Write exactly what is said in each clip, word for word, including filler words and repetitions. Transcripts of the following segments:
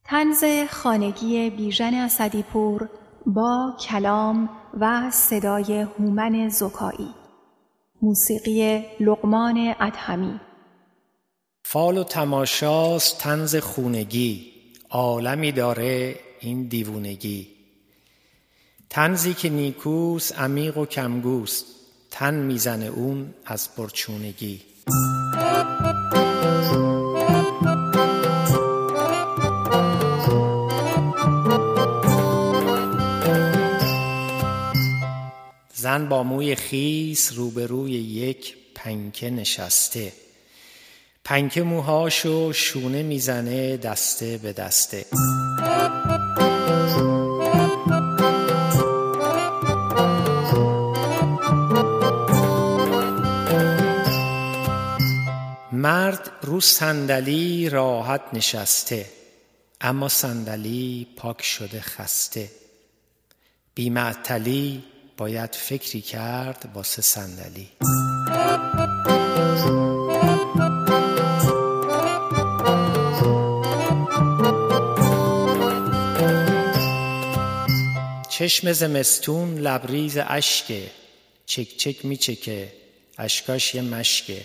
طنز خانگی بیژن اسدی‌پور با کلام و صدای هومن زکایی. موسیقی لقمان ادهمی. فال و تماشاست طنز خونگی، عالمی داره این دیوونگی. طنزی که نیکوست عمیق و کمگوست، تن میزنه اون از پرچونگی. زن با موی خیس روبروی یک پنکه نشسته، پنکه موهاشو شونه میزنه دسته به دسته. مرد رو صندلی راحت نشسته، اما صندلی پاک شده خسته. بی معطلی باید فکری کرد واسه صندلی. چشم زمستون لبریز اشکه، چک چک میچکه اشکاش یه مشکه.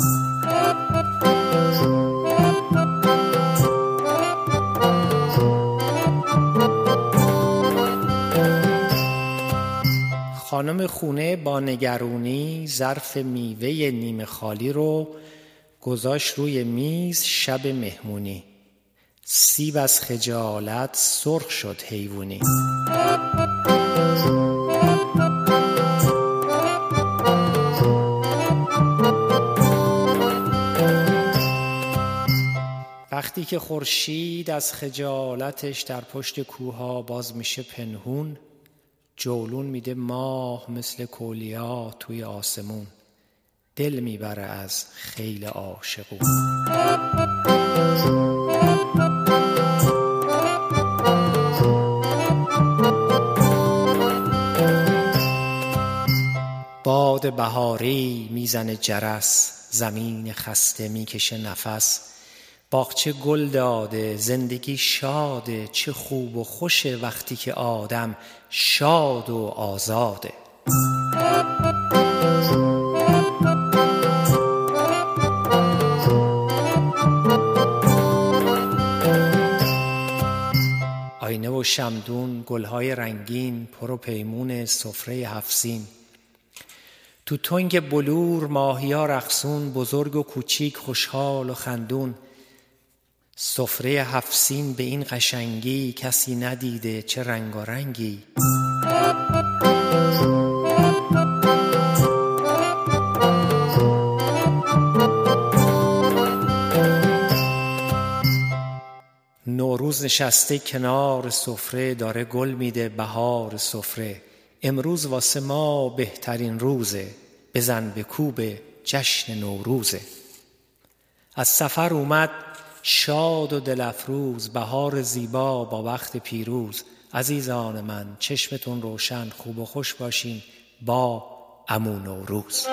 خانم خونه با نگرونی ظرف میوه نیمه خالی رو گذاشت روی میز شب مهمونی. سیب از خجالت سرخ شد حیوونی. وقتی که خورشید از خجالتش در پشت کوها باز میشه پنهون، جولون میده ماه مثل کولیا توی آسمون. دل میبره از خیل عاشقون. باد بهاری میزنه جرس، زمین خسته میکشه نفس. باغچه گل داده، زندگی شاده، چه خوب و خوشه وقتی که آدم شاد و آزاده. آینه و شمدون، گلهای رنگین، پر و پیمون سفره هفسین. تو تنگ بلور ماهیا رقصون، بزرگ و کوچیک خوشحال و خندون. سفره هفسین به این قشنگی، کسی ندیده چه رنگارنگی. نوروز نشسته کنار سفره، داره گل میده بهار سفره. امروز واسه ما بهترین روزه، بزن به کوب جشن نوروزه. از سفر اومد شاد و دل افروز، بهار زیبا با وقت پیروز. عزیزان من چشمتون روشن، خوب و خوش باشین با عمو نوروز.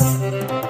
نفس.